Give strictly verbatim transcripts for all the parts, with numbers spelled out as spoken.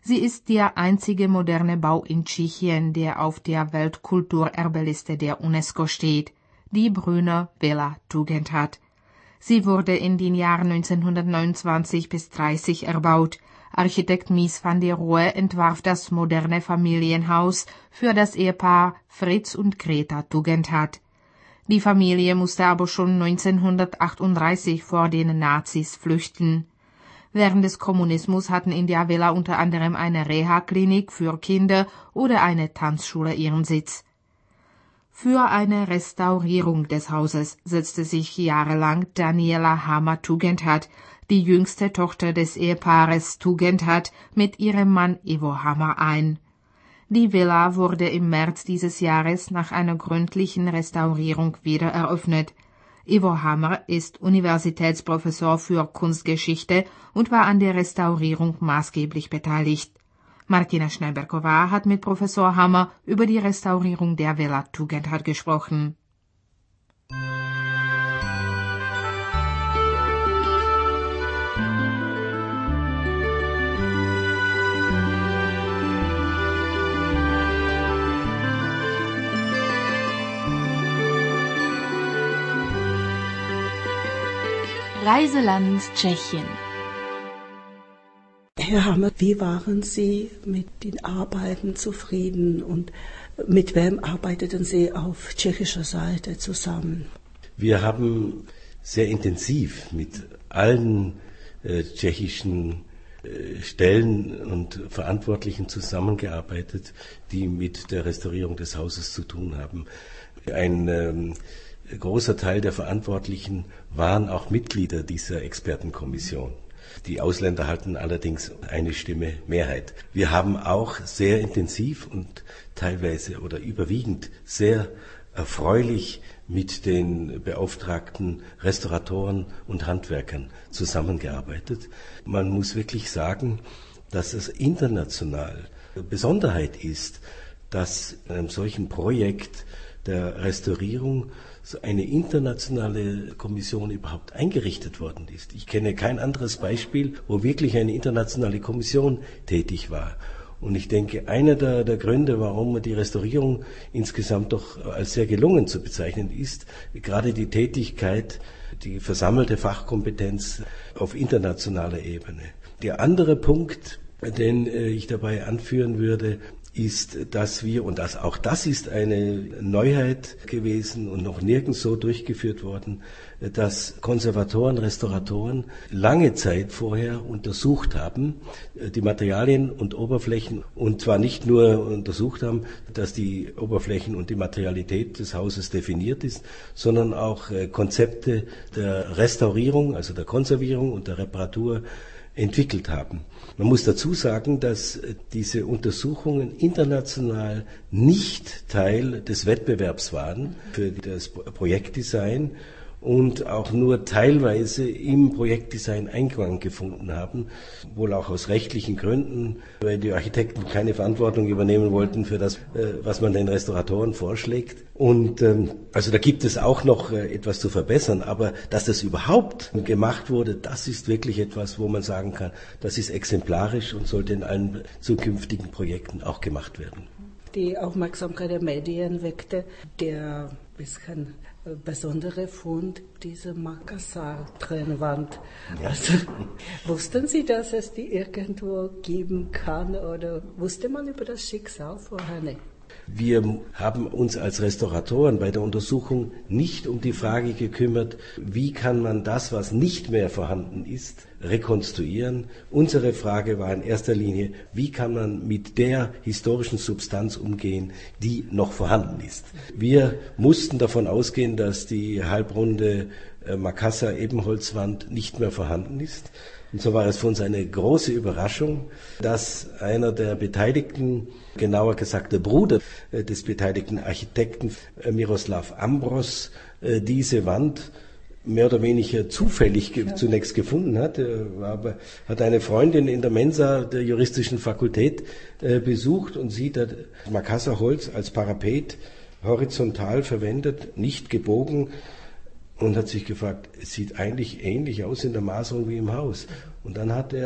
Sie ist der einzige moderne Bau in Tschechien, der auf der Weltkulturerbeliste der UNESCO steht, die Brünner Villa Tugendhat. Sie wurde in den Jahren neunzehnhundertneunundzwanzig bis dreißig erbaut. Architekt Mies van der Rohe entwarf das moderne Familienhaus für das Ehepaar Fritz und Greta Tugendhat. Die Familie musste aber schon neunzehnhundertachtunddreißig vor den Nazis flüchten. Während des Kommunismus hatten in der Villa unter anderem eine Reha-Klinik für Kinder oder eine Tanzschule ihren Sitz. Für eine Restaurierung des Hauses setzte sich jahrelang Daniela Hammer-Tugendhat, die jüngste Tochter des Ehepaares Tugendhat, mit ihrem Mann Ivo Hammer ein. Die Villa wurde im März dieses Jahres nach einer gründlichen Restaurierung wieder eröffnet. Ivo Hammer ist Universitätsprofessor für Kunstgeschichte und war an der Restaurierung maßgeblich beteiligt. Martina Schneiberková hat mit Professor Hammer über die Restaurierung der Villa Tugendhat gesprochen. Reiseland Tschechien. Herr Hammer, wie waren Sie mit den Arbeiten zufrieden und mit wem arbeiteten Sie auf tschechischer Seite zusammen? Wir haben sehr intensiv mit allen äh, tschechischen äh, Stellen und Verantwortlichen zusammengearbeitet, die mit der Restaurierung des Hauses zu tun haben. Ein ähm, großer Teil der Verantwortlichen waren auch Mitglieder dieser Expertenkommission. Die Ausländer hatten allerdings eine Stimme Mehrheit. Wir haben auch sehr intensiv und teilweise oder überwiegend sehr erfreulich mit den beauftragten Restauratoren und Handwerkern zusammengearbeitet. Man muss wirklich sagen, dass es international Besonderheit ist, dass in einem solchen Projekt der Restaurierung so eine internationale Kommission überhaupt eingerichtet worden ist. Ich kenne kein anderes Beispiel, wo wirklich eine internationale Kommission tätig war. Und ich denke, einer der, der Gründe, warum die Restaurierung insgesamt doch als sehr gelungen zu bezeichnen ist, gerade die Tätigkeit, die versammelte Fachkompetenz auf internationaler Ebene. Der andere Punkt, den ich dabei anführen würde, ist, dass wir, und das, auch das ist eine Neuheit gewesen und noch nirgends so durchgeführt worden, dass Konservatoren, Restauratoren lange Zeit vorher untersucht haben, die Materialien und Oberflächen, und zwar nicht nur untersucht haben, dass die Oberflächen und die Materialität des Hauses definiert ist, sondern auch Konzepte der Restaurierung, also der Konservierung und der Reparatur entwickelt haben. Man muss dazu sagen, dass diese Untersuchungen international nicht Teil des Wettbewerbs waren für das Projektdesign und auch nur teilweise im Projektdesign Eingang gefunden haben, wohl auch aus rechtlichen Gründen, weil die Architekten keine Verantwortung übernehmen wollten für das, was man den Restauratoren vorschlägt. Und ähm, also da gibt es auch noch äh, etwas zu verbessern, aber dass das überhaupt gemacht wurde, das ist wirklich etwas, wo man sagen kann, das ist exemplarisch und sollte in allen zukünftigen Projekten auch gemacht werden. Die Aufmerksamkeit der Medien weckte der bisschen besondere Fund, diese Makassar-Trennwand. Ja. Also, wussten Sie, dass es die irgendwo geben kann, oder wusste man über das Schicksal vorher nicht? Wir haben uns als Restauratoren bei der Untersuchung nicht um die Frage gekümmert, wie kann man das, was nicht mehr vorhanden ist, rekonstruieren. Unsere Frage war in erster Linie, wie kann man mit der historischen Substanz umgehen, die noch vorhanden ist. Wir mussten davon ausgehen, dass die halbrunde Makassar-Ebenholzwand nicht mehr vorhanden ist. Und so war es für uns eine große Überraschung, dass einer der Beteiligten, genauer gesagt der Bruder des beteiligten Architekten Miroslav Ambros, diese Wand mehr oder weniger zufällig ge- zunächst gefunden hat. Er war aber, hat eine Freundin in der Mensa der juristischen Fakultät äh, besucht und sieht das Makassarholz als Parapet horizontal verwendet, nicht gebogen, und hat sich gefragt, es sieht eigentlich ähnlich aus in der Maserung wie im Haus. Und dann hat er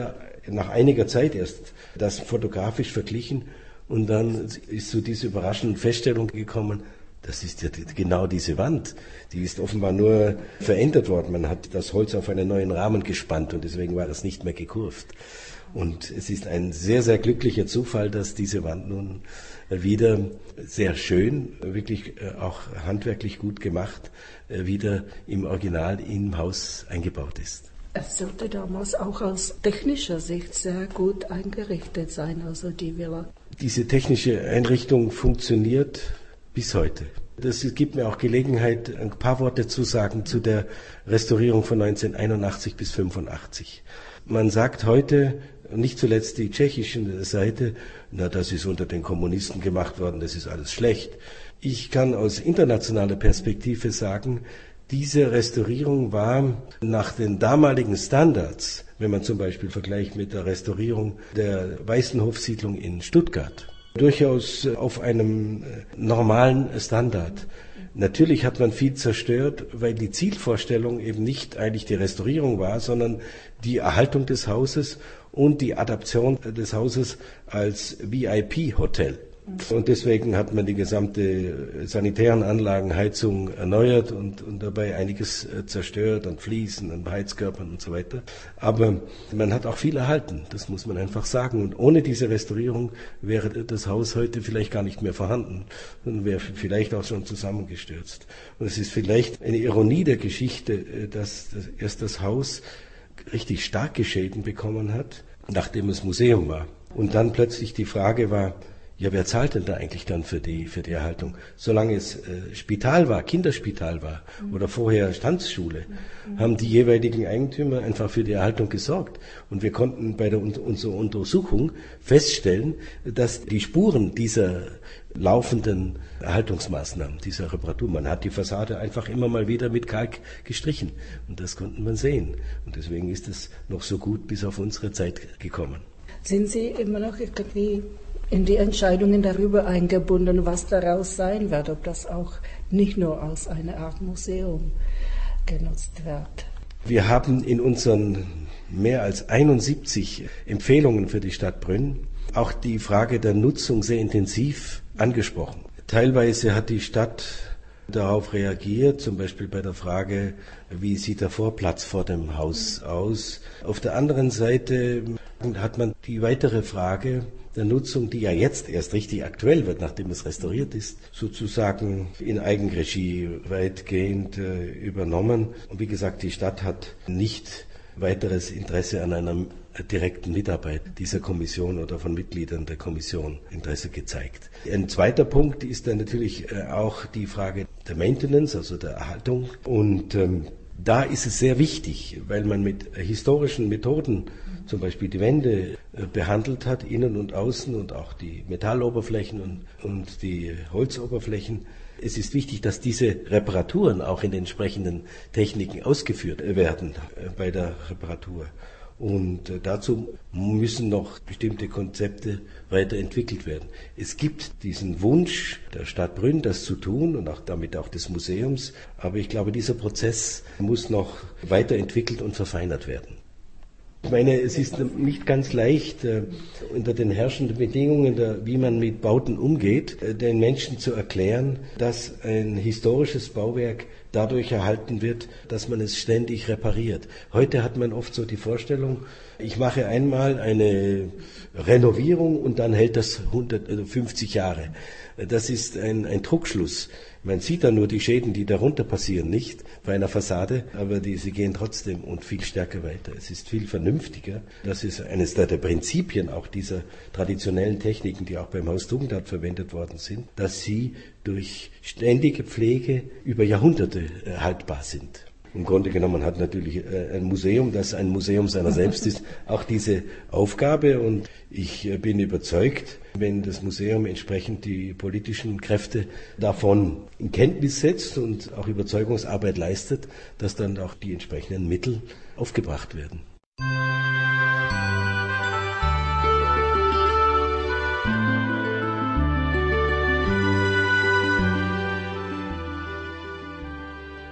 nach einiger Zeit erst das fotografisch verglichen und dann ist zu dieser überraschenden Feststellung gekommen, das ist ja genau diese Wand. Die ist offenbar nur verändert worden. Man hat das Holz auf einen neuen Rahmen gespannt und deswegen war das nicht mehr gekurvt. Und es ist ein sehr, sehr glücklicher Zufall, dass diese Wand nun wieder sehr schön, wirklich auch handwerklich gut gemacht, wieder im Original im Haus eingebaut ist. Es sollte damals auch aus technischer Sicht sehr gut eingerichtet sein, also die Villa. Diese technische Einrichtung funktioniert bis heute. Das gibt mir auch Gelegenheit, ein paar Worte zu sagen zu der Restaurierung von neunzehnhunderteinundachtzig bis fünfundachtzig. Man sagt heute, nicht zuletzt die tschechische Seite, na, das ist unter den Kommunisten gemacht worden, das ist alles schlecht. Ich kann aus internationaler Perspektive sagen, diese Restaurierung war nach den damaligen Standards, wenn man zum Beispiel vergleicht mit der Restaurierung der Weißenhofsiedlung in Stuttgart, durchaus auf einem normalen Standard. Natürlich hat man viel zerstört, weil die Zielvorstellung eben nicht eigentlich die Restaurierung war, sondern die Erhaltung des Hauses und die Adaption des Hauses als V I P-Hotel. Und deswegen hat man die gesamte sanitären Anlagen, Heizung erneuert und, und dabei einiges zerstört an Fliesen, an Heizkörpern und so weiter. Aber man hat auch viel erhalten, das muss man einfach sagen. Und ohne diese Restaurierung wäre das Haus heute vielleicht gar nicht mehr vorhanden und wäre vielleicht auch schon zusammengestürzt. Und es ist vielleicht eine Ironie der Geschichte, dass erst das Haus richtig starke Schäden bekommen hat, nachdem es Museum war. Und dann plötzlich die Frage war, ja, wer zahlt denn da eigentlich dann für die, für die Erhaltung? Solange es äh, Spital war, Kinderspital war oder vorher Tanzschule, haben die jeweiligen Eigentümer einfach für die Erhaltung gesorgt. Und wir konnten bei der unserer Untersuchung feststellen, dass die Spuren dieser laufenden Erhaltungsmaßnahmen, dieser Reparatur, man hat die Fassade einfach immer mal wieder mit Kalk gestrichen. Und das konnten wir sehen. Und deswegen ist es noch so gut bis auf unsere Zeit gekommen. Sind Sie immer noch irgendwie in die Entscheidungen darüber eingebunden, was daraus sein wird, ob das auch nicht nur als eine Art Museum genutzt wird? Wir haben in unseren mehr als einundsiebzig Empfehlungen für die Stadt Brünn auch die Frage der Nutzung sehr intensiv angesprochen. Teilweise hat die Stadt darauf reagiert, zum Beispiel bei der Frage, wie sieht der Vorplatz vor dem Haus aus. Auf der anderen Seite hat man die weitere Frage der Nutzung, die ja jetzt erst richtig aktuell wird, nachdem es restauriert ist, sozusagen in Eigenregie weitgehend äh, übernommen. Und wie gesagt, die Stadt hat nicht weiteres Interesse an einer direkten Mitarbeit dieser Kommission oder von Mitgliedern der Kommission Interesse gezeigt. Ein zweiter Punkt ist dann natürlich äh, auch die Frage der Maintenance, also der Erhaltung. Und ähm, da ist es sehr wichtig, weil man mit historischen Methoden zum Beispiel die Wände behandelt hat, innen und außen und auch die Metalloberflächen und, und die Holzoberflächen. Es ist wichtig, dass diese Reparaturen auch in den entsprechenden Techniken ausgeführt werden bei der Reparatur. Und dazu müssen noch bestimmte Konzepte weiterentwickelt werden. Es gibt diesen Wunsch der Stadt Brünn, das zu tun und auch damit auch des Museums. Aber ich glaube, dieser Prozess muss noch weiterentwickelt und verfeinert werden. Ich meine, es ist nicht ganz leicht, äh, unter den herrschenden Bedingungen, der, wie man mit Bauten umgeht, äh, den Menschen zu erklären, dass ein historisches Bauwerk dadurch erhalten wird, dass man es ständig repariert. Heute hat man oft so die Vorstellung, ich mache einmal eine Renovierung und dann hält das hundertfünfzig Jahre. Das ist ein, ein Trugschluss. Man sieht dann nur die Schäden, die darunter passieren, nicht bei einer Fassade, aber die, sie gehen trotzdem und viel stärker weiter. Es ist viel vernünftiger. Das ist eines der, der Prinzipien auch dieser traditionellen Techniken, die auch beim Haus Tugendhat verwendet worden sind, dass sie durch ständige Pflege über Jahrhunderte äh, haltbar sind. Im Grunde genommen hat natürlich ein Museum, das ein Museum seiner selbst ist, auch diese Aufgabe. Und ich bin überzeugt, wenn das Museum entsprechend die politischen Kräfte davon in Kenntnis setzt und auch Überzeugungsarbeit leistet, dass dann auch die entsprechenden Mittel aufgebracht werden.